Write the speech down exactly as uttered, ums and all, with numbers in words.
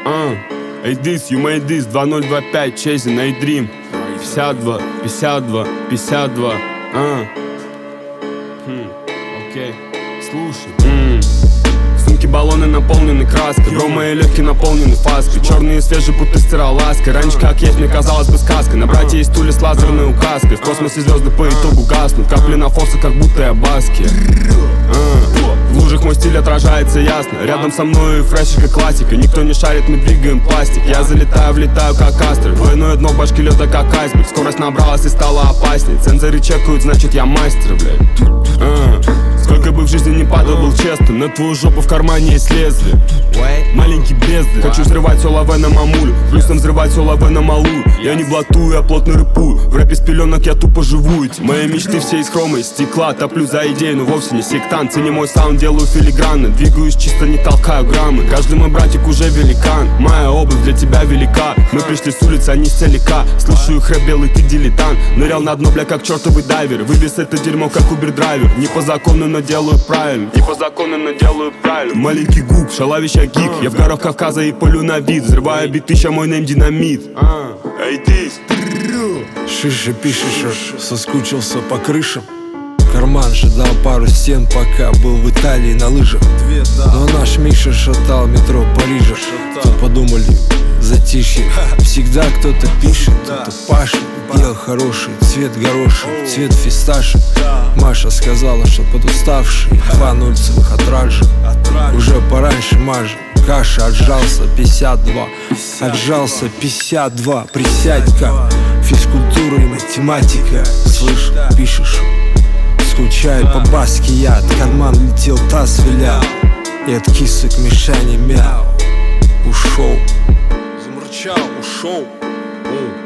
Uh, hey this, you made this, два ноль два пять, chasing a dream. пятьдесят два, пятьдесят два, пятьдесят два. Uh. Хм, окей, слушай. Mm. Сумки, баллоны наполнены краской. Бро, мои легкие наполнены фаской. Черные свежие, будто стиралаской. Раньше как есть, мне казалось бы сказкой. На брате есть стулья с лазерной указкой. В космосе звезды по итогу гаснут. Капли на форсе, как будто я баски. uh. В лужах мой стиль отражается ясно. Рядом со мной фрешика классика. Никто не шарит, мы двигаем пластик. Я залетаю, влетаю как астр. Двойное дно башки лёта как айсберг. Скорость набралась и стала опасней. Цензоры чекают, значит я мастер, блядь. uh. Сколько бы в жизни не падал, был честным. На твою жопу в кармане есть лезвие. Маленький бездарь. Хочу взрывать все лаве на мамулю. Плюсом взрывать все лаве на малую. Я не блатую, я плотно рэпую. В рэпе с пеленок я тупо живу. Эти мои мечты все из хрома, из стекла. Топлю за идею, но вовсе не сектант. Цени мой саунд, делаю филигранно. Двигаюсь чисто, не толкаю граммы. Каждый мой братик уже великан. Моя обувь для тебя велика. Мы пришли с улицы, они с целика. Слушаю их рэп, белый, ты дилетант. Нырял на дно, бля, как чертовый дайвер. Вывез это дерьмо, как убер-драйвер. Не по закону, но делаю правильно. Не по закону, но делаю правильно. Маленький гук, шалавища гик. Я в горах Кавказа и полю на вид. Взрываю биты, ща мой нейм динамит. Эй, ты! Шиша пишешь, соскучился по крышам. Карман ждал пару стен, пока был в Италии на лыжах. Но наш Миша шатал метро Парижа. То подумали, затишье. Всегда кто-то пишет, кто-то пашет. Дел хороший, цвет горошек, цвет фисташек. Маша сказала, что подуставший. Два нульцевых отражи. Уже пораньше мажет. Каша отжался пятьдесят два. Отжался пятьдесят два. Присядь-ка. Физкультура и математика. Слышь, пишешь. Скучаю по баске я. От карман летел таз вилял. И от кисок Мишани мяу. Ушел. Замурчал, ушел.